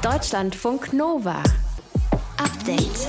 Deutschlandfunk Nova. Update.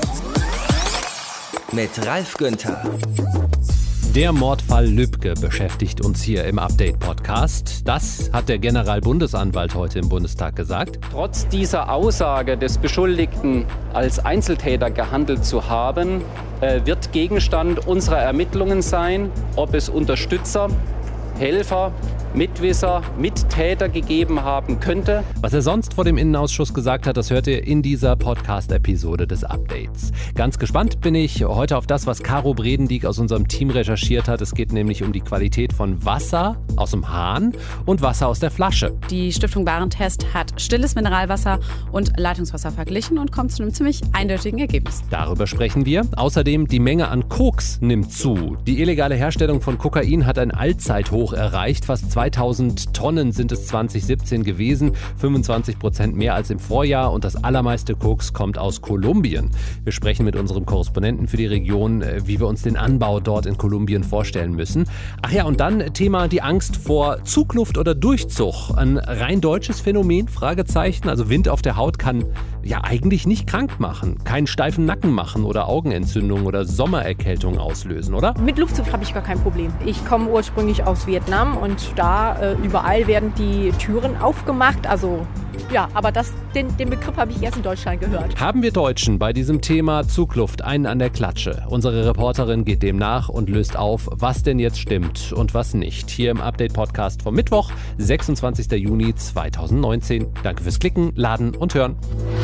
Mit Ralf Günther. Der Mordfall Lübcke beschäftigt uns hier im Update-Podcast. Das hat der Generalbundesanwalt heute im Bundestag gesagt. Trotz dieser Aussage des Beschuldigten, als Einzeltäter gehandelt zu haben, wird Gegenstand unserer Ermittlungen sein, ob es Unterstützer, Helfer, Mitwisser, Mittäter gegeben haben könnte. Was er sonst vor dem Innenausschuss gesagt hat, das hört ihr in dieser Podcast-Episode des Updates. Ganz gespannt bin ich heute auf das, was Caro Bredendieck aus unserem Team recherchiert hat. Es geht nämlich um die Qualität von Wasser aus dem Hahn und Wasser aus der Flasche. Die Stiftung Warentest hat stilles Mineralwasser und Leitungswasser verglichen und kommt zu einem ziemlich eindeutigen Ergebnis. Darüber sprechen wir. Außerdem, die Menge an Koks nimmt zu. Die illegale Herstellung von Kokain hat ein Allzeithoch erreicht. Fast 2000 Tonnen sind es 2017 gewesen, 25% mehr als im Vorjahr und das allermeiste Koks kommt aus Kolumbien. Wir sprechen mit unserem Korrespondenten für die Region, wie wir uns den Anbau dort in Kolumbien vorstellen müssen. Ach ja, und dann Thema die Angst vor Zugluft oder Durchzug. Ein rein deutsches Phänomen? Fragezeichen. Also Wind auf der Haut kann ja eigentlich nicht krank machen, keinen steifen Nacken machen oder Augenentzündung oder Sommererkältung auslösen, oder? Mit Luftzug habe ich gar kein Problem. Ich komme ursprünglich aus Vietnam und da überall werden die Türen aufgemacht. Also ja, aber den Begriff habe ich erst in Deutschland gehört. Haben wir Deutschen bei diesem Thema Zugluft einen an der Klatsche? Unsere Reporterin geht dem nach und löst auf, was denn jetzt stimmt und was nicht. Hier im Update-Podcast vom Mittwoch, 26. Juni 2019. Danke fürs Klicken, Laden und Hören.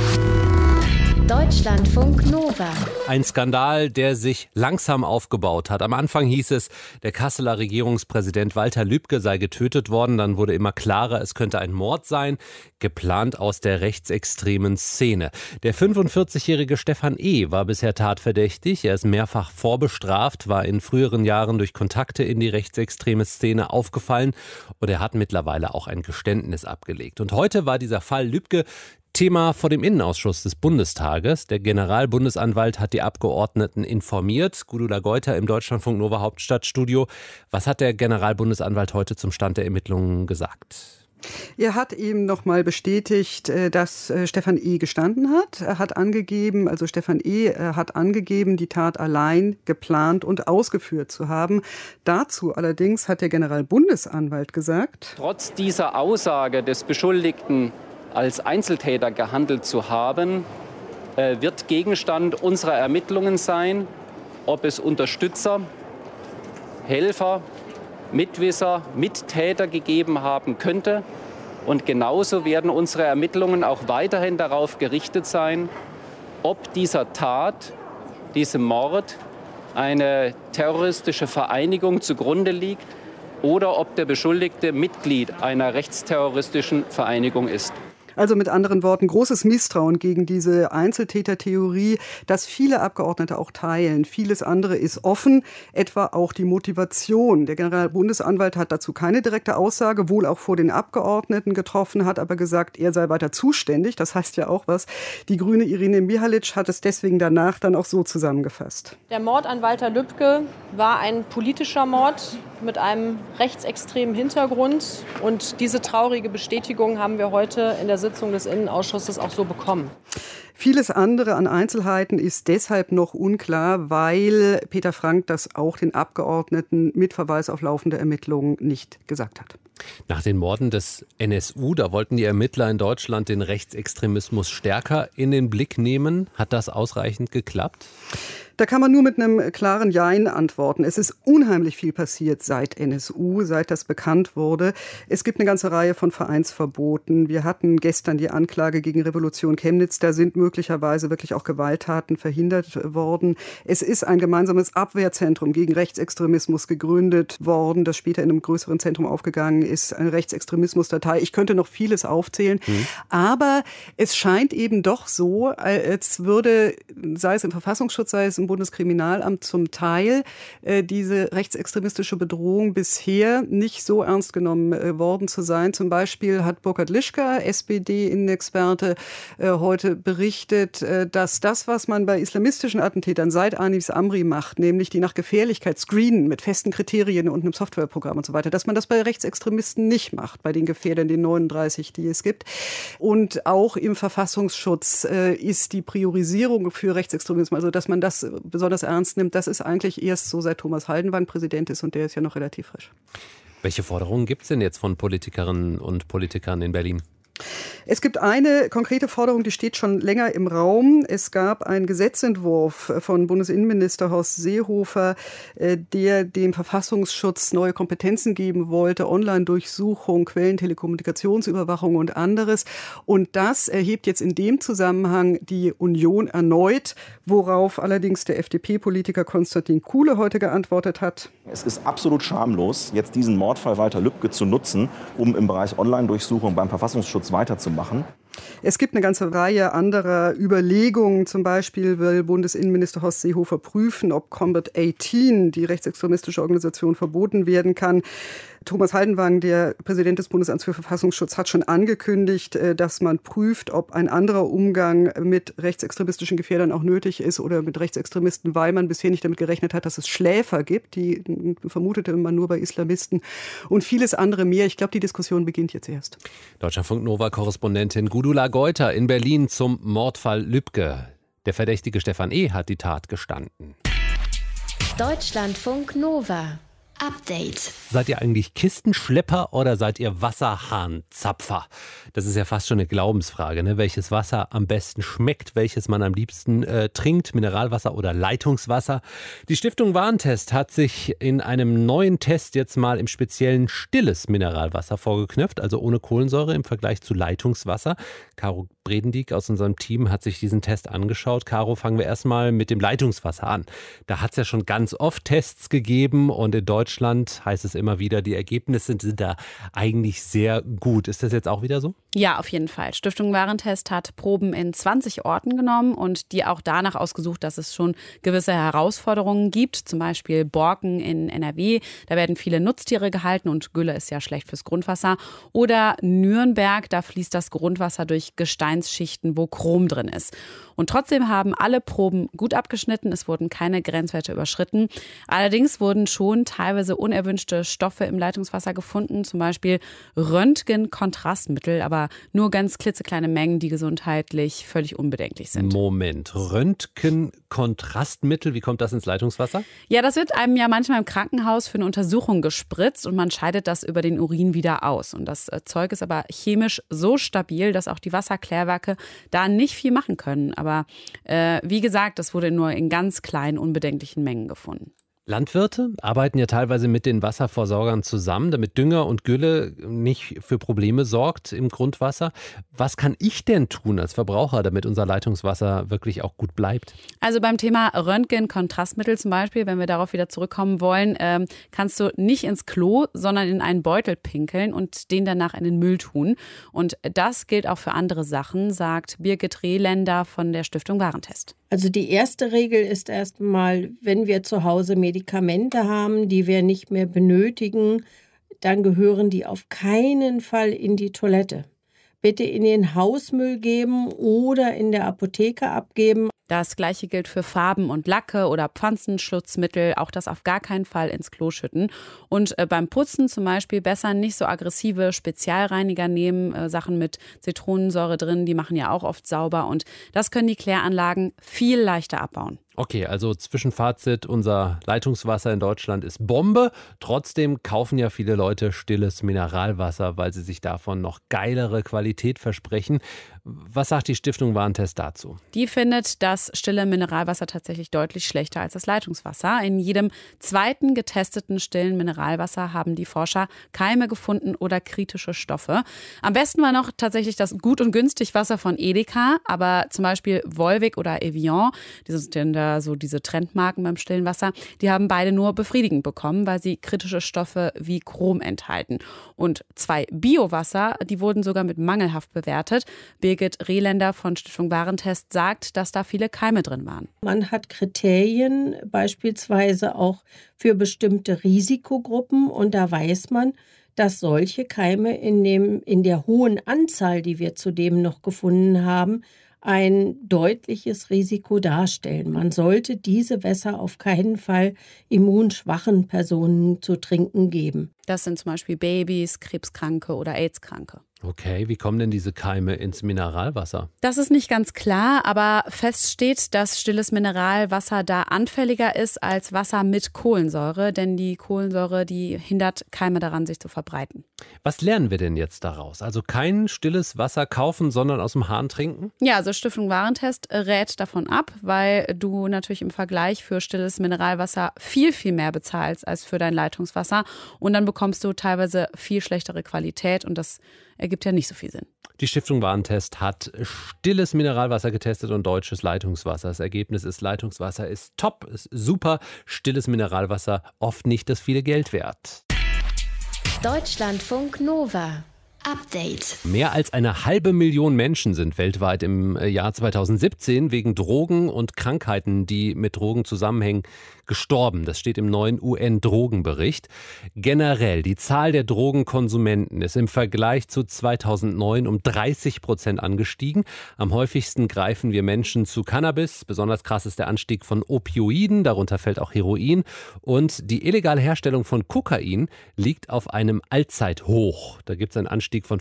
Deutschlandfunk Nova. Ein Skandal, der sich langsam aufgebaut hat. Am Anfang hieß es, der Kasseler Regierungspräsident Walter Lübcke sei getötet worden. Dann wurde immer klarer, es könnte ein Mord sein, geplant aus der rechtsextremen Szene. Der 45-jährige Stefan E. war bisher tatverdächtig. Er ist mehrfach vorbestraft, war in früheren Jahren durch Kontakte in die rechtsextreme Szene aufgefallen und er hat mittlerweile auch ein Geständnis abgelegt. Und heute war dieser Fall Lübcke Thema vor dem Innenausschuss des Bundestages. Der Generalbundesanwalt hat die Abgeordneten informiert. Gudula Geuter im Deutschlandfunk Nova Hauptstadtstudio. Was hat der Generalbundesanwalt heute zum Stand der Ermittlungen gesagt? Er hat ihm nochmal bestätigt, dass Stefan E. gestanden hat. Er hat angegeben, also Stefan E. hat angegeben, die Tat allein geplant und ausgeführt zu haben. Dazu allerdings hat der Generalbundesanwalt gesagt: Trotz dieser Aussage des Beschuldigten, als Einzeltäter gehandelt zu haben, wird Gegenstand unserer Ermittlungen sein, ob es Unterstützer, Helfer, Mitwisser, Mittäter gegeben haben könnte. Und genauso werden unsere Ermittlungen auch weiterhin darauf gerichtet sein, ob dieser Tat, diesem Mord, eine terroristische Vereinigung zugrunde liegt oder ob der Beschuldigte Mitglied einer rechtsterroristischen Vereinigung ist. Also mit anderen Worten, großes Misstrauen gegen diese Einzeltätertheorie, das viele Abgeordnete auch teilen. Vieles andere ist offen, etwa auch die Motivation. Der Generalbundesanwalt hat dazu keine direkte Aussage, wohl auch vor den Abgeordneten getroffen, hat aber gesagt, er sei weiter zuständig. Das heißt ja auch was. Die Grüne Irene Mihalic hat es deswegen danach dann auch so zusammengefasst. Der Mord an Walter Lübcke war ein politischer Mord mit einem rechtsextremen Hintergrund. Und diese traurige Bestätigung haben wir heute in der Sitzung des Innenausschusses auch so bekommen. Vieles andere an Einzelheiten ist deshalb noch unklar, weil Peter Frank das auch den Abgeordneten mit Verweis auf laufende Ermittlungen nicht gesagt hat. Nach den Morden des NSU, da wollten die Ermittler in Deutschland den Rechtsextremismus stärker in den Blick nehmen. Hat das ausreichend geklappt? Da kann man nur mit einem klaren Jein antworten. Es ist unheimlich viel passiert seit NSU, seit das bekannt wurde. Es gibt eine ganze Reihe von Vereinsverboten. Wir hatten gestern die Anklage gegen Revolution Chemnitz. Da sind möglicherweise wirklich auch Gewalttaten verhindert worden. Es ist ein gemeinsames Abwehrzentrum gegen Rechtsextremismus gegründet worden, das später in einem größeren Zentrum aufgegangen ist. Eine Rechtsextremismusdatei. Ich könnte noch vieles aufzählen. Aber es scheint eben doch so, als würde, sei es im Verfassungsschutz, sei es im Bundeskriminalamt zum Teil diese rechtsextremistische Bedrohung bisher nicht so ernst genommen worden zu sein. Zum Beispiel hat Burkhard Lischka, SPD-Innenexperte, heute berichtet, dass das, was man bei islamistischen Attentätern seit Anis Amri macht, nämlich die nach Gefährlichkeit screenen mit festen Kriterien und einem Softwareprogramm und so weiter, dass man das bei Rechtsextremisten nicht macht, bei den Gefährdern, den 39, die es gibt. Und auch im Verfassungsschutz ist die Priorisierung für Rechtsextremismus, also dass man das besonders ernst nimmt, das ist eigentlich erst so, seit Thomas Haldenwang Präsident ist, und der ist ja noch relativ frisch. Welche Forderungen gibt es denn jetzt von Politikerinnen und Politikern in Berlin? Es gibt eine konkrete Forderung, die steht schon länger im Raum. Es gab einen Gesetzentwurf von Bundesinnenminister Horst Seehofer, der dem Verfassungsschutz neue Kompetenzen geben wollte, Online-Durchsuchung, Quellentelekommunikationsüberwachung und anderes. Und das erhebt jetzt in dem Zusammenhang die Union erneut, worauf allerdings der FDP-Politiker Konstantin Kuhle heute geantwortet hat. Es ist absolut schamlos, jetzt diesen Mordfall Walter Lübcke zu nutzen, um im Bereich Online-Durchsuchung beim Verfassungsschutz weiterzumachen. Es gibt eine ganze Reihe anderer Überlegungen. Zum Beispiel will Bundesinnenminister Horst Seehofer prüfen, ob Combat 18, die rechtsextremistische Organisation, verboten werden kann. Thomas Haldenwang, der Präsident des Bundesamts für Verfassungsschutz, hat schon angekündigt, dass man prüft, ob ein anderer Umgang mit rechtsextremistischen Gefährdern auch nötig ist oder mit Rechtsextremisten, weil man bisher nicht damit gerechnet hat, dass es Schläfer gibt. Die vermutete man nur bei Islamisten und vieles andere mehr. Ich glaube, die Diskussion beginnt jetzt erst. Deutschlandfunk Nova-Korrespondentin Gudula Geuter in Berlin zum Mordfall Lübcke. Der verdächtige Stefan E. hat die Tat gestanden. Deutschlandfunk Nova. Update. Seid ihr eigentlich Kistenschlepper oder seid ihr Wasserhahnzapfer? Das ist ja fast schon eine Glaubensfrage, ne? Welches Wasser am besten schmeckt, welches man am liebsten trinkt, Mineralwasser oder Leitungswasser. Die Stiftung Warentest hat sich in einem neuen Test jetzt mal im speziellen stilles Mineralwasser vorgeknöpft, also ohne Kohlensäure im Vergleich zu Leitungswasser. Caro Bredendieck aus unserem Team hat sich diesen Test angeschaut. Caro, fangen wir erstmal mit dem Leitungswasser an. Da hat es ja schon ganz oft Tests gegeben und in Deutschland heißt es immer wieder, die Ergebnisse sind da eigentlich sehr gut. Ist das jetzt auch wieder so? Ja, auf jeden Fall. Stiftung Warentest hat Proben in 20 Orten genommen und die auch danach ausgesucht, dass es schon gewisse Herausforderungen gibt. Zum Beispiel Borken in NRW. Da werden viele Nutztiere gehalten und Gülle ist ja schlecht fürs Grundwasser. Oder Nürnberg, da fließt das Grundwasser durch Gesteinsschichten, wo Chrom drin ist. Und trotzdem haben alle Proben gut abgeschnitten. Es wurden keine Grenzwerte überschritten. Allerdings wurden schon teilweise unerwünschte Stoffe im Leitungswasser gefunden. Zum Beispiel Röntgenkontrastmittel, aber nur ganz klitzekleine Mengen, die gesundheitlich völlig unbedenklich sind. Moment, Röntgenkontrastmittel, wie kommt das ins Leitungswasser? Ja, das wird einem ja manchmal im Krankenhaus für eine Untersuchung gespritzt und man scheidet das über den Urin wieder aus. Und das Zeug ist aber chemisch so stabil, dass auch die Wasserklärwerke da nicht viel machen können. Aber wie gesagt, das wurde nur in ganz kleinen, unbedenklichen Mengen gefunden. Landwirte arbeiten ja teilweise mit den Wasserversorgern zusammen, damit Dünger und Gülle nicht für Probleme sorgt im Grundwasser. Was kann ich denn tun als Verbraucher, damit unser Leitungswasser wirklich auch gut bleibt? Also beim Thema Röntgenkontrastmittel zum Beispiel, wenn wir darauf wieder zurückkommen wollen, kannst du nicht ins Klo, sondern in einen Beutel pinkeln und den danach in den Müll tun. Und das gilt auch für andere Sachen, sagt Birgit Rehländer von der Stiftung Warentest. Also die erste Regel ist erstmal, wenn wir zu Hause Medikamente haben, die wir nicht mehr benötigen, dann gehören die auf keinen Fall in die Toilette. Bitte in den Hausmüll geben oder in der Apotheke abgeben. Das Gleiche gilt für Farben und Lacke oder Pflanzenschutzmittel. Auch das auf gar keinen Fall ins Klo schütten. Und beim Putzen zum Beispiel besser nicht so aggressive Spezialreiniger nehmen. Sachen mit Zitronensäure drin, die machen ja auch oft sauber. Und das können die Kläranlagen viel leichter abbauen. Okay, also Zwischenfazit, unser Leitungswasser in Deutschland ist Bombe. Trotzdem kaufen ja viele Leute stilles Mineralwasser, weil sie sich davon noch geilere Qualität versprechen. Was sagt die Stiftung Warentest dazu? Die findet das stille Mineralwasser tatsächlich deutlich schlechter als das Leitungswasser. In jedem zweiten getesteten stillen Mineralwasser haben die Forscher Keime gefunden oder kritische Stoffe. Am besten war noch tatsächlich das Gut- und Günstig-Wasser von Edeka, aber zum Beispiel Volvic oder Evian, die sind in der oder so diese Trendmarken beim stillen Wasser, die haben beide nur befriedigend bekommen, weil sie kritische Stoffe wie Chrom enthalten. Und 2 Biowasser, die wurden sogar mit mangelhaft bewertet. Birgit Rehländer von Stiftung Warentest sagt, dass da viele Keime drin waren. Man hat Kriterien beispielsweise auch für bestimmte Risikogruppen und da weiß man, dass solche Keime in der hohen Anzahl, die wir zudem noch gefunden haben, ein deutliches Risiko darstellen. Man sollte diese Wässer auf keinen Fall immunschwachen Personen zu trinken geben. Das sind zum Beispiel Babys, Krebskranke oder AIDS-Kranke. Okay, wie kommen denn diese Keime ins Mineralwasser? Das ist nicht ganz klar, aber fest steht, dass stilles Mineralwasser da anfälliger ist als Wasser mit Kohlensäure, denn die Kohlensäure, die hindert Keime daran, sich zu verbreiten. Was lernen wir denn jetzt daraus? Also kein stilles Wasser kaufen, sondern aus dem Hahn trinken? Ja, also Stiftung Warentest rät davon ab, weil du natürlich im Vergleich für stilles Mineralwasser viel, viel mehr bezahlst als für dein Leitungswasser und dann bekommst du teilweise viel schlechtere Qualität und das ergibt ja nicht so viel Sinn. Die Stiftung Warentest hat stilles Mineralwasser getestet und deutsches Leitungswasser. Das Ergebnis ist, Leitungswasser ist top, ist super. Stilles Mineralwasser oft nicht das viele Geld wert. Deutschlandfunk Nova. Update. Mehr als 500.000 Menschen sind weltweit im Jahr 2017 wegen Drogen und Krankheiten, die mit Drogen zusammenhängen, gestorben. Das steht im neuen UN-Drogenbericht. Generell, die Zahl der Drogenkonsumenten ist im Vergleich zu 2009 um 30% angestiegen. Am häufigsten greifen wir Menschen zu Cannabis. Besonders krass ist der Anstieg von Opioiden, darunter fällt auch Heroin. Und die illegale Herstellung von Kokain liegt auf einem Allzeithoch. Da gibt es einen Anstieg von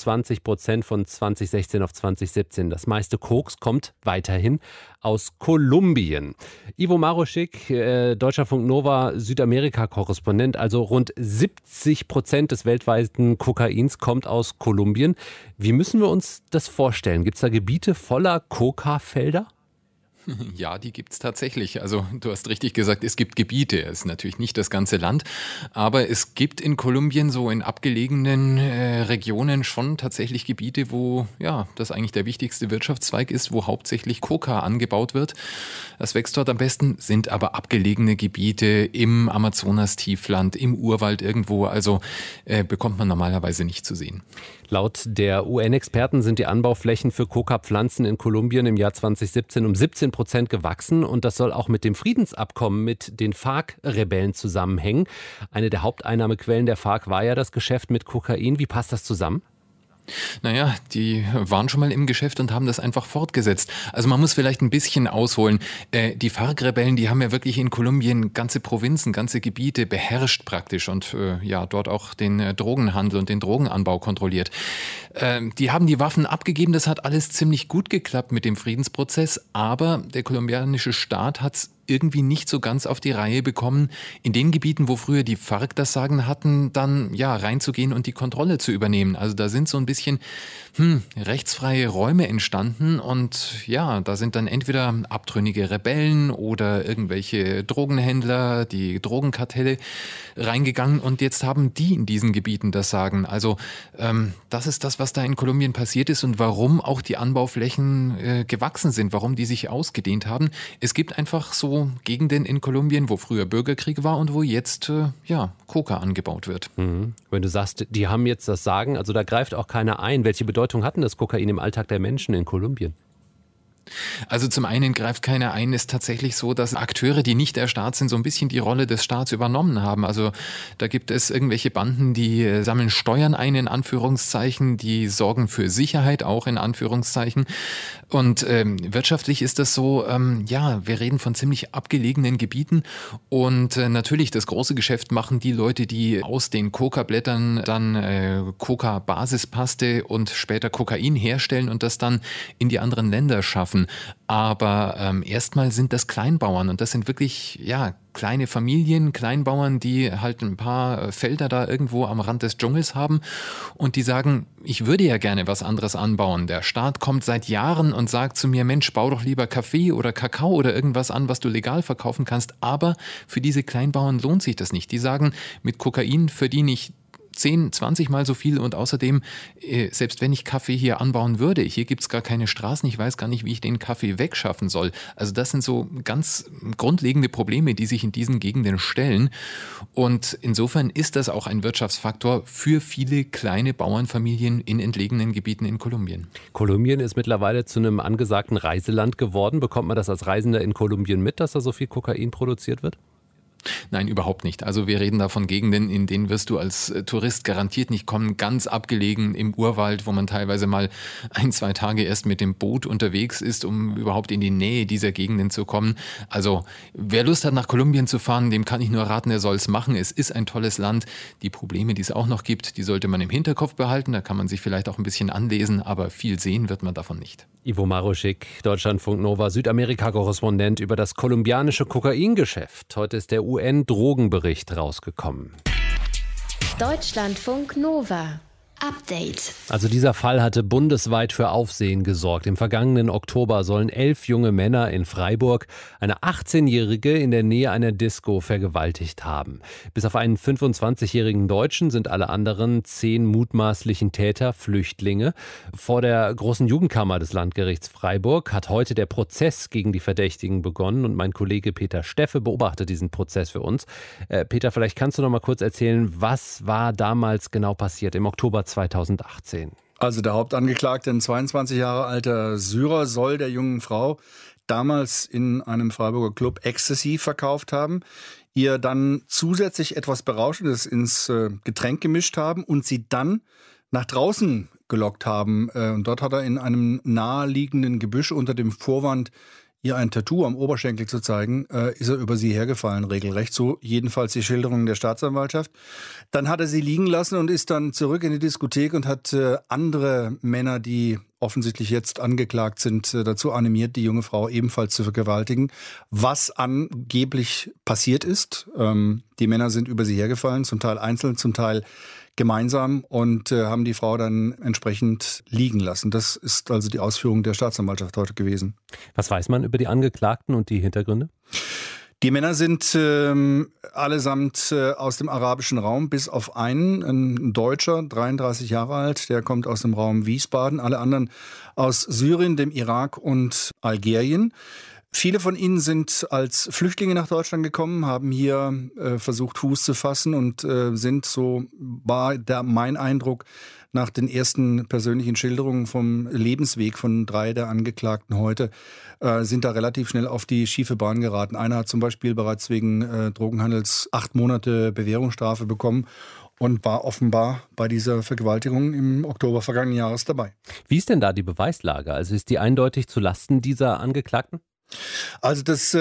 25% von 2016 auf 2017. Das meiste Koks kommt weiterhin aus Kolumbien. Ivo Maroschik, Deutschlandfunk Nova Südamerika-Korrespondent, also rund 70% des weltweiten Kokains kommt aus Kolumbien. Wie müssen wir uns das vorstellen? Gibt es da Gebiete voller Coca-Felder? Ja, die gibt's tatsächlich. Also du hast richtig gesagt, es gibt Gebiete. Es ist natürlich nicht das ganze Land, aber es gibt in Kolumbien so in abgelegenen Regionen schon tatsächlich Gebiete, wo ja das eigentlich der wichtigste Wirtschaftszweig ist, wo hauptsächlich Coca angebaut wird. Das wächst dort am besten, sind aber abgelegene Gebiete im Amazonas-Tiefland, im Urwald irgendwo. Also bekommt man normalerweise nicht zu sehen. Laut der UN-Experten sind die Anbauflächen für Coca-Pflanzen in Kolumbien im Jahr 2017 um 17% gewachsen und das soll auch mit dem Friedensabkommen mit den FARC-Rebellen zusammenhängen. Eine der Haupteinnahmequellen der FARC war ja das Geschäft mit Kokain. Wie passt das zusammen? Naja, die waren schon mal im Geschäft und haben das einfach fortgesetzt. Also man muss vielleicht ein bisschen ausholen. Die FARC-Rebellen, die haben ja wirklich in Kolumbien ganze Provinzen, ganze Gebiete beherrscht praktisch und ja dort auch den Drogenhandel und den Drogenanbau kontrolliert. Die haben die Waffen abgegeben, das hat alles ziemlich gut geklappt mit dem Friedensprozess, aber der kolumbianische Staat hat's irgendwie nicht so ganz auf die Reihe bekommen, in den Gebieten, wo früher die FARC das Sagen hatten, dann ja reinzugehen und die Kontrolle zu übernehmen. Also da sind so ein bisschen rechtsfreie Räume entstanden und ja, da sind dann entweder abtrünnige Rebellen oder irgendwelche Drogenhändler, die Drogenkartelle reingegangen und jetzt haben die in diesen Gebieten das Sagen. Also das ist das, was da in Kolumbien passiert ist und warum auch die Anbauflächen gewachsen sind, warum die sich ausgedehnt haben. Es gibt einfach so Gegenden in Kolumbien, wo früher Bürgerkrieg war und wo jetzt Coca angebaut wird. Mhm. Wenn du sagst, die haben jetzt das Sagen, also da greift auch keiner ein. Welche Bedeutung hat denn das Kokain im Alltag der Menschen in Kolumbien? Also zum einen greift keiner ein, ist tatsächlich so, dass Akteure, die nicht der Staat sind, so ein bisschen die Rolle des Staats übernommen haben. Also da gibt es irgendwelche Banden, die sammeln Steuern ein, in Anführungszeichen, die sorgen für Sicherheit, auch in Anführungszeichen. Und wirtschaftlich ist das so, wir reden von ziemlich abgelegenen Gebieten und natürlich das große Geschäft machen die Leute, die aus den Coca-Blättern dann Coca-Basispaste und später Kokain herstellen und das dann in die anderen Länder schaffen. Aber erstmal sind das Kleinbauern und das sind wirklich kleine Familien, Kleinbauern, die halt ein paar Felder da irgendwo am Rand des Dschungels haben und die sagen, ich würde ja gerne was anderes anbauen. Der Staat kommt seit Jahren und sagt zu mir, Mensch, bau doch lieber Kaffee oder Kakao oder irgendwas an, was du legal verkaufen kannst. Aber für diese Kleinbauern lohnt sich das nicht. Die sagen, mit Kokain verdiene ich 10, 20 Mal so viel und außerdem, selbst wenn ich Kaffee hier anbauen würde, hier gibt es gar keine Straßen, ich weiß gar nicht, wie ich den Kaffee wegschaffen soll. Also das sind so ganz grundlegende Probleme, die sich in diesen Gegenden stellen und insofern ist das auch ein Wirtschaftsfaktor für viele kleine Bauernfamilien in entlegenen Gebieten in Kolumbien. Kolumbien ist mittlerweile zu einem angesagten Reiseland geworden. Bekommt man das als Reisender in Kolumbien mit, dass da so viel Kokain produziert wird? Nein, überhaupt nicht. Also wir reden da von Gegenden, in denen wirst du als Tourist garantiert nicht kommen, ganz abgelegen im Urwald, wo man teilweise mal 1, 2 Tage erst mit dem Boot unterwegs ist, um überhaupt in die Nähe dieser Gegenden zu kommen. Also wer Lust hat, nach Kolumbien zu fahren, dem kann ich nur raten, er soll es machen. Es ist ein tolles Land. Die Probleme, die es auch noch gibt, die sollte man im Hinterkopf behalten. Da kann man sich vielleicht auch ein bisschen anlesen, aber viel sehen wird man davon nicht. Ivo Maruschik, Deutschlandfunk Nova, Südamerika-Korrespondent über das kolumbianische Kokaingeschäft. Heute ist der UN-Drogenbericht rausgekommen. Deutschlandfunk Nova. Update. Also dieser Fall hatte bundesweit für Aufsehen gesorgt. Im vergangenen Oktober sollen 11 junge Männer in Freiburg eine 18-Jährige in der Nähe einer Disco vergewaltigt haben. Bis auf einen 25-jährigen Deutschen sind alle anderen 10 mutmaßlichen Täter Flüchtlinge. Vor der großen Jugendkammer des Landgerichts Freiburg hat heute der Prozess gegen die Verdächtigen begonnen und mein Kollege Peter Steffe beobachtet diesen Prozess für uns. Peter, vielleicht kannst du noch mal kurz erzählen, was war damals genau passiert im Oktober 2018? Also der Hauptangeklagte, ein 22 Jahre alter Syrer, soll der jungen Frau damals in einem Freiburger Club Ecstasy verkauft haben, ihr dann zusätzlich etwas Berauschendes ins Getränk gemischt haben und sie dann nach draußen gelockt haben. Und dort hat er in einem naheliegenden Gebüsch unter dem Vorwand, ihr ein Tattoo am Oberschenkel zu zeigen, ist er über sie hergefallen, regelrecht. So jedenfalls die Schilderung der Staatsanwaltschaft. Dann hat er sie liegen lassen und ist dann zurück in die Diskothek und hat andere Männer, die offensichtlich jetzt angeklagt sind, dazu animiert, die junge Frau ebenfalls zu vergewaltigen. Was angeblich passiert ist, die Männer sind über sie hergefallen, zum Teil einzeln, zum Teil gemeinsam und haben die Frau dann entsprechend liegen lassen. Das ist also die Ausführung der Staatsanwaltschaft heute gewesen. Was weiß man über die Angeklagten und die Hintergründe? Die Männer sind allesamt aus dem arabischen Raum, bis auf einen, ein Deutscher, 33 Jahre alt, der kommt aus dem Raum Wiesbaden. Alle anderen aus Syrien, dem Irak und Algerien. Viele von ihnen sind als Flüchtlinge nach Deutschland gekommen, haben hier versucht, Fuß zu fassen und sind, so war mein Eindruck, nach den ersten persönlichen Schilderungen vom Lebensweg von 3 der Angeklagten heute, sind da relativ schnell auf die schiefe Bahn geraten. Einer hat zum Beispiel bereits wegen Drogenhandels 8 Monate Bewährungsstrafe bekommen und war offenbar bei dieser Vergewaltigung im Oktober vergangenen Jahres dabei. Wie ist denn da die Beweislage? Also ist die eindeutig zu Lasten dieser Angeklagten? Also das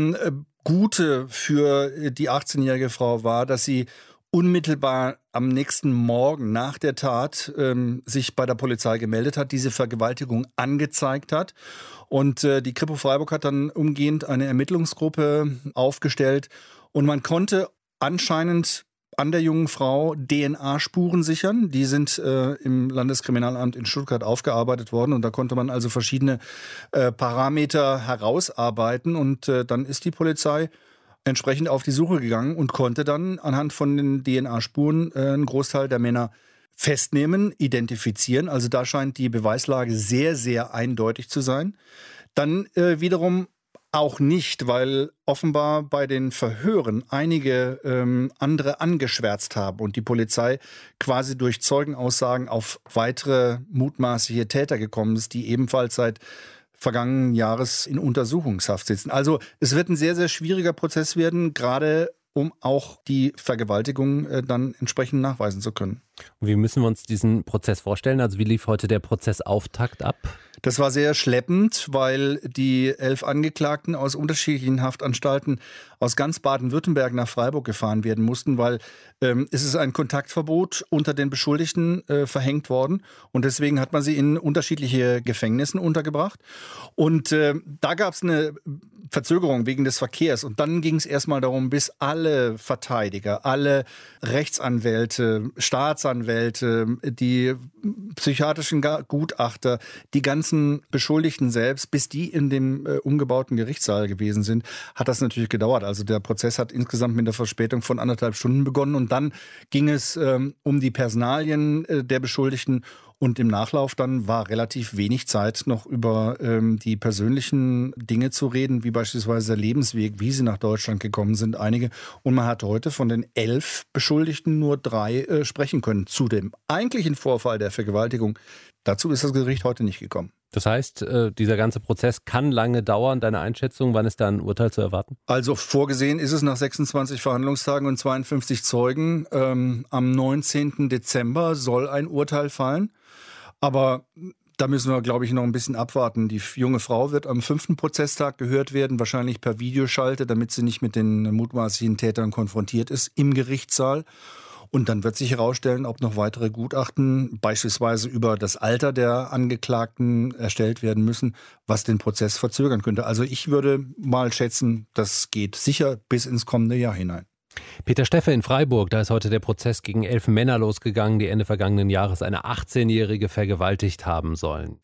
Gute für die 18-jährige Frau war, dass sie unmittelbar am nächsten Morgen nach der Tat sich bei der Polizei gemeldet hat, diese Vergewaltigung angezeigt hat. Und die Kripo Freiburg hat dann umgehend eine Ermittlungsgruppe aufgestellt. Und man konnte anscheinend an der jungen Frau DNA-Spuren sichern. Die sind im Landeskriminalamt in Stuttgart aufgearbeitet worden. Und da konnte man also verschiedene Parameter herausarbeiten. Und dann ist die Polizei entsprechend auf die Suche gegangen und konnte dann anhand von den DNA-Spuren einen Großteil der Männer festnehmen, identifizieren. Also da scheint die Beweislage sehr, sehr eindeutig zu sein. Dann wiederum auch nicht, weil offenbar bei den Verhören einige andere angeschwärzt haben und die Polizei quasi durch Zeugenaussagen auf weitere mutmaßliche Täter gekommen ist, die ebenfalls seit vergangenen Jahres in Untersuchungshaft sitzen. Also es wird ein sehr, sehr schwieriger Prozess werden, gerade um auch die Vergewaltigung dann entsprechend nachweisen zu können. Und wie müssen wir uns diesen Prozess vorstellen? Also wie lief heute der Prozessauftakt ab? Das war sehr schleppend, weil die 11 Angeklagten aus unterschiedlichen Haftanstalten aus ganz Baden-Württemberg nach Freiburg gefahren werden mussten, weil es ist ein Kontaktverbot unter den Beschuldigten verhängt worden und deswegen hat man sie in unterschiedliche Gefängnissen untergebracht. Und da gab es eine Verzögerung wegen des Verkehrs. Und dann ging es erstmal darum, bis alle Verteidiger, alle Rechtsanwälte, Staatsanwälte, die psychiatrischen Gutachter, die ganzen Beschuldigten selbst, bis die in dem umgebauten Gerichtssaal gewesen sind, hat das natürlich gedauert. Also der Prozess hat insgesamt mit einer Verspätung von 1,5 Stunden begonnen. Und dann ging es um die Personalien der Beschuldigten. Und im Nachlauf dann war relativ wenig Zeit, noch über die persönlichen Dinge zu reden, wie beispielsweise der Lebensweg, wie sie nach Deutschland gekommen sind, einige. Und man hat heute von den 11 Beschuldigten nur 3 sprechen können. Zu dem eigentlichen Vorfall der Vergewaltigung, dazu ist das Gericht heute nicht gekommen. Das heißt, dieser ganze Prozess kann lange dauern. Deine Einschätzung, wann ist da ein Urteil zu erwarten? Also vorgesehen ist es nach 26 Verhandlungstagen und 52 Zeugen. Am 19. Dezember soll ein Urteil fallen. Aber da müssen wir, glaube ich, noch ein bisschen abwarten. Die junge Frau wird am 5. Prozesstag gehört werden, wahrscheinlich per Videoschalte, damit sie nicht mit den mutmaßlichen Tätern konfrontiert ist im Gerichtssaal. Und dann wird sich herausstellen, ob noch weitere Gutachten, beispielsweise über das Alter der Angeklagten, erstellt werden müssen, was den Prozess verzögern könnte. Also ich würde mal schätzen, das geht sicher bis ins kommende Jahr hinein. Peter Steffe in Freiburg, da ist heute der Prozess gegen 11 Männer losgegangen, die Ende vergangenen Jahres eine 18-Jährige vergewaltigt haben sollen.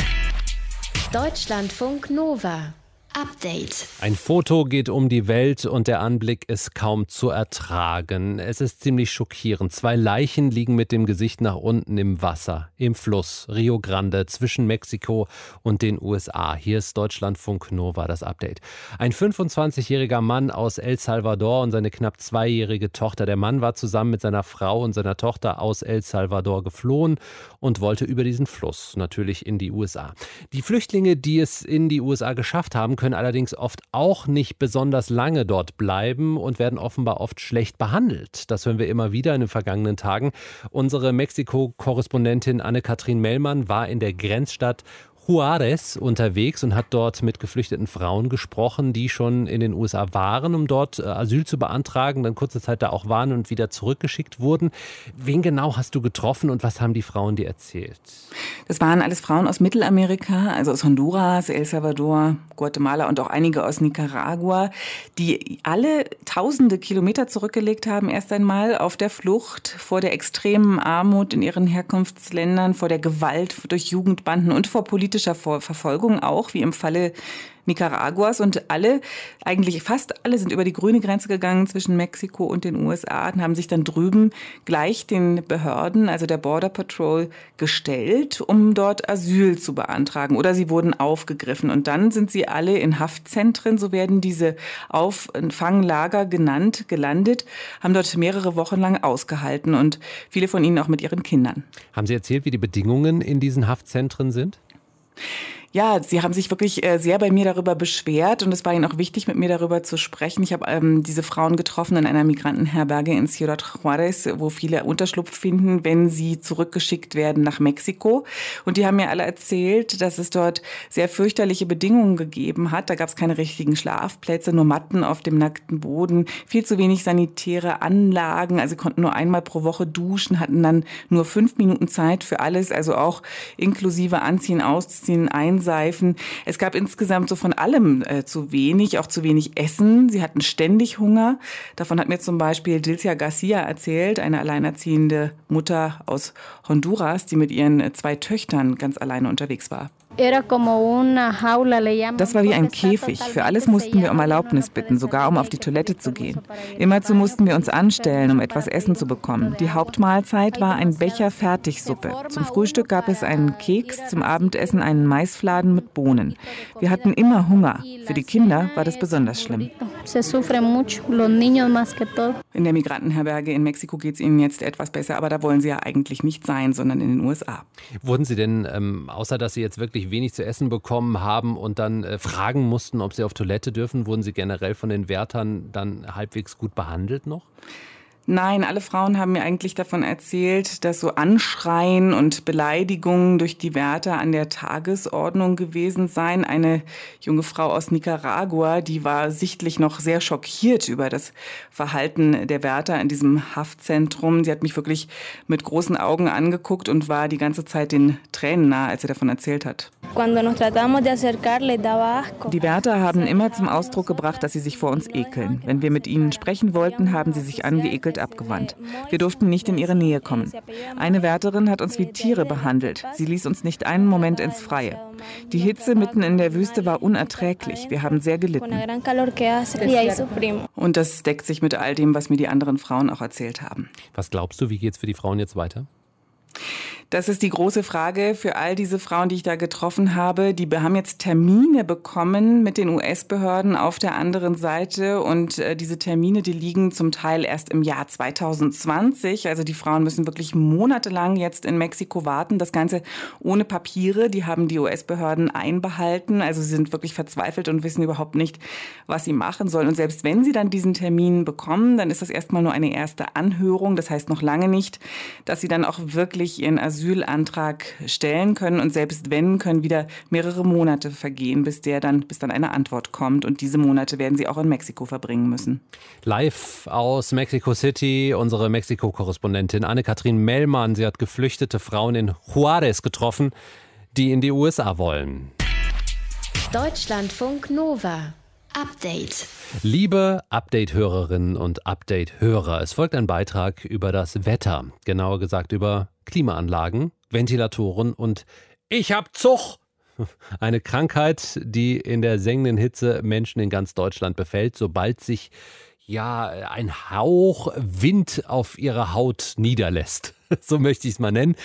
Deutschlandfunk Nova. Update. Ein Foto geht um die Welt und der Anblick ist kaum zu ertragen. Es ist ziemlich schockierend. 2 Leichen liegen mit dem Gesicht nach unten im Wasser, im Fluss Rio Grande zwischen Mexiko und den USA. Hier ist Deutschlandfunk Nova, das Update. Ein 25-jähriger Mann aus El Salvador und seine knapp 2-jährige Tochter. Der Mann war zusammen mit seiner Frau und seiner Tochter aus El Salvador geflohen und wollte über diesen Fluss natürlich in die USA. Die Flüchtlinge, die es in die USA geschafft haben, können allerdings oft auch nicht besonders lange dort bleiben und werden offenbar oft schlecht behandelt. Das hören wir immer wieder in den vergangenen Tagen. Unsere Mexiko-Korrespondentin Anne-Kathrin Mellmann war in der Grenzstadt Juárez unterwegs und hat dort mit geflüchteten Frauen gesprochen, die schon in den USA waren, um dort Asyl zu beantragen, dann kurze Zeit da auch waren und wieder zurückgeschickt wurden. Wen genau hast du getroffen und was haben die Frauen dir erzählt? Das waren alles Frauen aus Mittelamerika, also aus Honduras, El Salvador, Guatemala und auch einige aus Nicaragua, die alle tausende Kilometer zurückgelegt haben, erst einmal auf der Flucht vor der extremen Armut in ihren Herkunftsländern, vor der Gewalt durch Jugendbanden und vor politischer Verfolgung auch, wie im Falle Nicaraguas. Und alle, eigentlich fast alle, sind über die grüne Grenze gegangen zwischen Mexiko und den USA und haben sich dann drüben gleich den Behörden, also der Border Patrol, gestellt, um dort Asyl zu beantragen. Oder sie wurden aufgegriffen. Und dann sind sie alle in Haftzentren, so werden diese Auffanglager genannt, gelandet, haben dort mehrere Wochen lang ausgehalten und viele von ihnen auch mit ihren Kindern. Haben Sie erzählt, wie die Bedingungen in diesen Haftzentren sind? Ja, sie haben sich wirklich sehr bei mir darüber beschwert und es war ihnen auch wichtig, mit mir darüber zu sprechen. Ich habe diese Frauen getroffen in einer Migrantenherberge in Ciudad Juárez, wo viele Unterschlupf finden, wenn sie zurückgeschickt werden nach Mexiko. Und die haben mir alle erzählt, dass es dort sehr fürchterliche Bedingungen gegeben hat. Da gab es keine richtigen Schlafplätze, nur Matten auf dem nackten Boden, viel zu wenig sanitäre Anlagen. Also sie konnten nur einmal pro Woche duschen, hatten dann nur 5 Minuten Zeit für alles, also auch inklusive Anziehen, Ausziehen, Einseifen. Es gab insgesamt so von allem zu wenig, auch zu wenig Essen. Sie hatten ständig Hunger. Davon hat mir zum Beispiel Dilcia Garcia erzählt, eine alleinerziehende Mutter aus Honduras, die mit ihren 2 Töchtern ganz alleine unterwegs war. Das war wie ein Käfig. Für alles mussten wir um Erlaubnis bitten, sogar um auf die Toilette zu gehen. Immerzu mussten wir uns anstellen, um etwas Essen zu bekommen. Die Hauptmahlzeit war ein Becher Fertigsuppe. Zum Frühstück gab es einen Keks, zum Abendessen einen Maisfladen mit Bohnen. Wir hatten immer Hunger. Für die Kinder war das besonders schlimm. In der Migrantenherberge in Mexiko geht es ihnen jetzt etwas besser, aber da wollen sie ja eigentlich nicht sein, sondern in den USA. Wurden Sie denn, außer dass Sie jetzt wirklich wenig zu essen bekommen haben und dann fragen mussten, ob Sie auf Toilette dürfen, wurden Sie generell von den Wärtern dann halbwegs gut behandelt noch? Nein, alle Frauen haben mir eigentlich davon erzählt, dass so Anschreien und Beleidigungen durch die Wärter an der Tagesordnung gewesen seien. Eine junge Frau aus Nicaragua, die war sichtlich noch sehr schockiert über das Verhalten der Wärter in diesem Haftzentrum. Sie hat mich wirklich mit großen Augen angeguckt und war die ganze Zeit den Tränen nahe, als sie davon erzählt hat. Die Wärter haben immer zum Ausdruck gebracht, dass sie sich vor uns ekeln. Wenn wir mit ihnen sprechen wollten, haben sie sich angeekelt abgewandt. Wir durften nicht in ihre Nähe kommen. Eine Wärterin hat uns wie Tiere behandelt. Sie ließ uns nicht einen Moment ins Freie. Die Hitze mitten in der Wüste war unerträglich. Wir haben sehr gelitten. Und das deckt sich mit all dem, was mir die anderen Frauen auch erzählt haben. Was glaubst du, wie geht's für die Frauen jetzt weiter? Das ist die große Frage für all diese Frauen, die ich da getroffen habe. Die haben jetzt Termine bekommen mit den US-Behörden auf der anderen Seite. Und diese Termine, die liegen zum Teil erst im Jahr 2020. Also die Frauen müssen wirklich monatelang jetzt in Mexiko warten. Das Ganze ohne Papiere. Die haben die US-Behörden einbehalten. Also sie sind wirklich verzweifelt und wissen überhaupt nicht, was sie machen sollen. Und selbst wenn sie dann diesen Termin bekommen, dann ist das erstmal nur eine erste Anhörung. Das heißt noch lange nicht, dass sie dann auch wirklich ihren Asylantrag stellen können. Und selbst wenn, können wieder mehrere Monate vergehen, bis dann eine Antwort kommt. Und diese Monate werden sie auch in Mexiko verbringen müssen. Live aus Mexico City, unsere Mexiko-Korrespondentin Anne-Kathrin Mellmann. Sie hat geflüchtete Frauen in Juárez getroffen, die in die USA wollen. Deutschlandfunk Nova. Update. Liebe Update-Hörerinnen und Update-Hörer, es folgt ein Beitrag über das Wetter, genauer gesagt über Klimaanlagen, Ventilatoren und ich hab Zug. Eine Krankheit, die in der sengenden Hitze Menschen in ganz Deutschland befällt, sobald sich ein Hauch Wind auf ihrer Haut niederlässt. So möchte ich es mal nennen.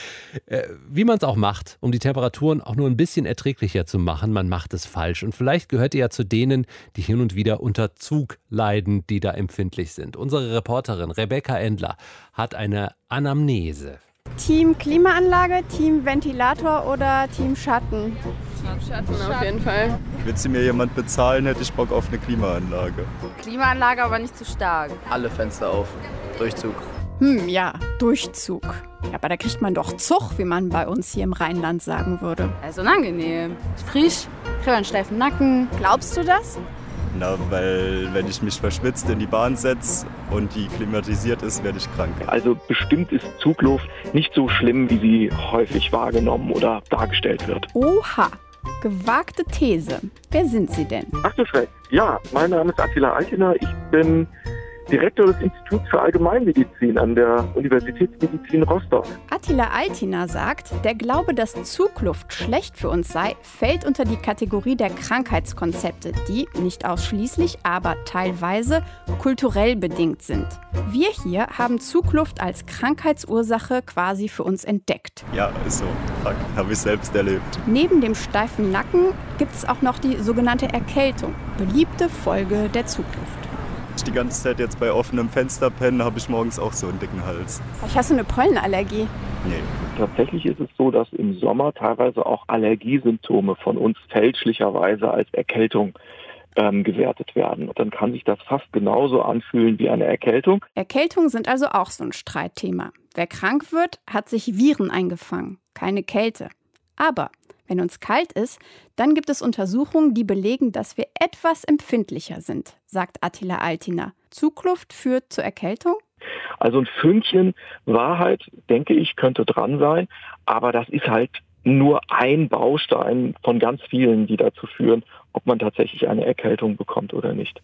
Wie man es auch macht, um die Temperaturen auch nur ein bisschen erträglicher zu machen, man macht es falsch. Und vielleicht gehört ihr ja zu denen, die hin und wieder unter Zug leiden, die da empfindlich sind. Unsere Reporterin Rebecca Endler hat eine Anamnese. Team Klimaanlage, Team Ventilator oder Team Schatten? Schatten auf jeden Fall. Würde mir jemand bezahlen, hätte ich Bock auf eine Klimaanlage. Klimaanlage, aber nicht zu stark. Alle Fenster auf. Durchzug. Ja, Durchzug. Ja, aber da kriegt man doch Zug, wie man bei uns hier im Rheinland sagen würde. Also unangenehm. Frisch, kriegt einen steifen Nacken. Glaubst du das? Na, weil wenn ich mich verschwitzt in die Bahn setze und die klimatisiert ist, werde ich krank. Also bestimmt ist Zugluft nicht so schlimm, wie sie häufig wahrgenommen oder dargestellt wird. Oha, gewagte These. Wer sind Sie denn? Ach du Schreck. Ja, mein Name ist Attila Altiner. Ich bin Direktor des Instituts für Allgemeinmedizin an der Universitätsmedizin Rostock. Attila Altiner sagt, der Glaube, dass Zugluft schlecht für uns sei, fällt unter die Kategorie der Krankheitskonzepte, die nicht ausschließlich, aber teilweise kulturell bedingt sind. Wir hier haben Zugluft als Krankheitsursache quasi für uns entdeckt. Ja, ist so. Habe ich selbst erlebt. Neben dem steifen Nacken gibt es auch noch die sogenannte Erkältung, beliebte Folge der Zugluft. Ich die ganze Zeit jetzt bei offenem Fenster penne, habe ich morgens auch so einen dicken Hals. Vielleicht hast du eine Pollenallergie? Nee. Tatsächlich ist es so, dass im Sommer teilweise auch Allergiesymptome von uns fälschlicherweise als Erkältung gewertet werden. Und dann kann sich das fast genauso anfühlen wie eine Erkältung. Erkältungen sind also auch so ein Streitthema. Wer krank wird, hat sich Viren eingefangen, keine Kälte. Aber wenn uns kalt ist, dann gibt es Untersuchungen, die belegen, dass wir etwas empfindlicher sind, sagt Attila Altiner. Zugluft führt zur Erkältung? Also ein Fünkchen Wahrheit, denke ich, könnte dran sein. Aber das ist halt nur ein Baustein von ganz vielen, die dazu führen, ob man tatsächlich eine Erkältung bekommt oder nicht.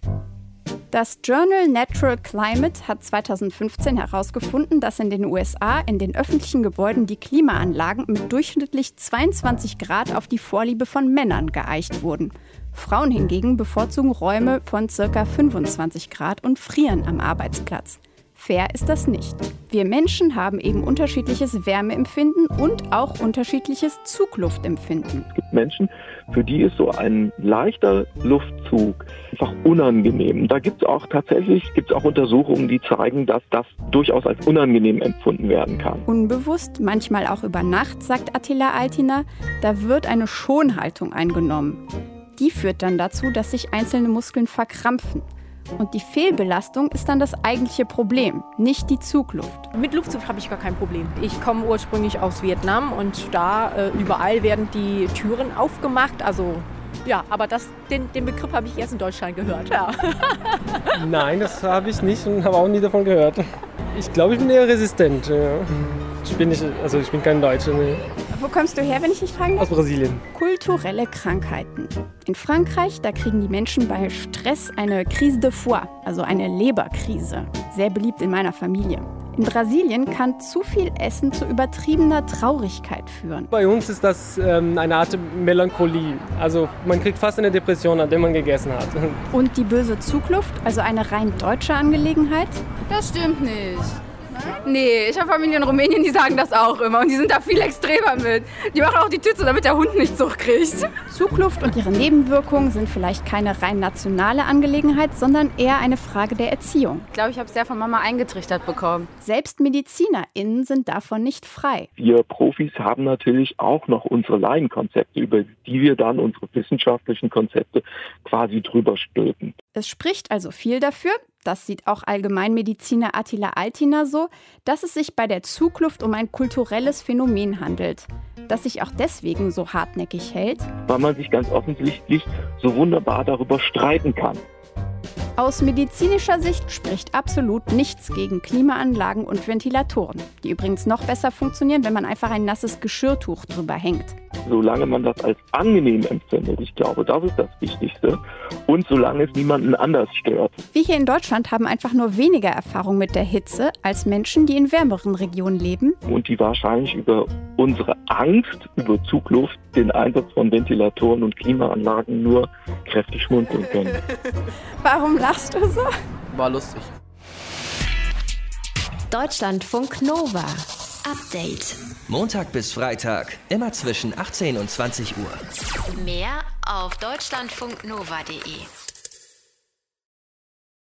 Das Journal Natural Climate hat 2015 herausgefunden, dass in den USA in den öffentlichen Gebäuden die Klimaanlagen mit durchschnittlich 22 Grad auf die Vorliebe von Männern geeicht wurden. Frauen hingegen bevorzugen Räume von ca. 25 Grad und frieren am Arbeitsplatz. Fair ist das nicht. Wir Menschen haben eben unterschiedliches Wärmeempfinden und auch unterschiedliches Zugluftempfinden. Es gibt Menschen, für die ist so ein leichter Luftzug einfach unangenehm. Da gibt es auch Untersuchungen, die zeigen, dass das durchaus als unangenehm empfunden werden kann. Unbewusst, manchmal auch über Nacht, sagt Attila Altiner, da wird eine Schonhaltung eingenommen. Die führt dann dazu, dass sich einzelne Muskeln verkrampfen. Und die Fehlbelastung ist dann das eigentliche Problem, nicht die Zugluft. Mit Luftzug habe ich gar kein Problem. Ich komme ursprünglich aus Vietnam und da überall werden die Türen aufgemacht. Also ja, aber den Begriff habe ich erst in Deutschland gehört. Ja. Nein, das habe ich nicht und habe auch nie davon gehört. Ich glaube, ich bin eher resistent. Ja. Ich bin kein Deutscher. Nee. Wo kommst du her, wenn ich dich fragen darf? Aus Brasilien. Kulturelle Krankheiten. In Frankreich, da kriegen die Menschen bei Stress eine Crise de foie, also eine Leberkrise. Sehr beliebt in meiner Familie. In Brasilien kann zu viel Essen zu übertriebener Traurigkeit führen. Bei uns ist das eine Art Melancholie. Also man kriegt fast eine Depression, nachdem man gegessen hat. Und die böse Zugluft, also eine rein deutsche Angelegenheit? Das stimmt nicht. Nee, ich habe Familie in Rumänien, die sagen das auch immer und die sind da viel extremer mit. Die machen auch die Tür zu, damit der Hund nicht Zug kriegt. Zugluft und ihre Nebenwirkungen sind vielleicht keine rein nationale Angelegenheit, sondern eher eine Frage der Erziehung. Ich glaube, ich habe es sehr von Mama eingetrichtert bekommen. Selbst MedizinerInnen sind davon nicht frei. Wir Profis haben natürlich auch noch unsere Laienkonzepte, über die wir dann unsere wissenschaftlichen Konzepte quasi drüber stülpen. Es spricht also viel dafür, das sieht auch Allgemeinmediziner Attila Altiner so, dass es sich bei der Zugluft um ein kulturelles Phänomen handelt, das sich auch deswegen so hartnäckig hält, weil man sich ganz offensichtlich so wunderbar darüber streiten kann. Aus medizinischer Sicht spricht absolut nichts gegen Klimaanlagen und Ventilatoren, die übrigens noch besser funktionieren, wenn man einfach ein nasses Geschirrtuch drüber hängt. Solange man das als angenehm empfindet, ich glaube, das ist das Wichtigste. Und solange es niemanden anders stört. Wir hier in Deutschland haben einfach nur weniger Erfahrung mit der Hitze als Menschen, die in wärmeren Regionen leben. Und die wahrscheinlich über unsere Angst über Zugluft, den Einsatz von Ventilatoren und Klimaanlagen nur kräftig schmunzeln können. Warum lachst du so? War lustig. Deutschlandfunk Nova. Update. Montag bis Freitag, immer zwischen 18 und 20 Uhr. Mehr auf deutschlandfunknova.de.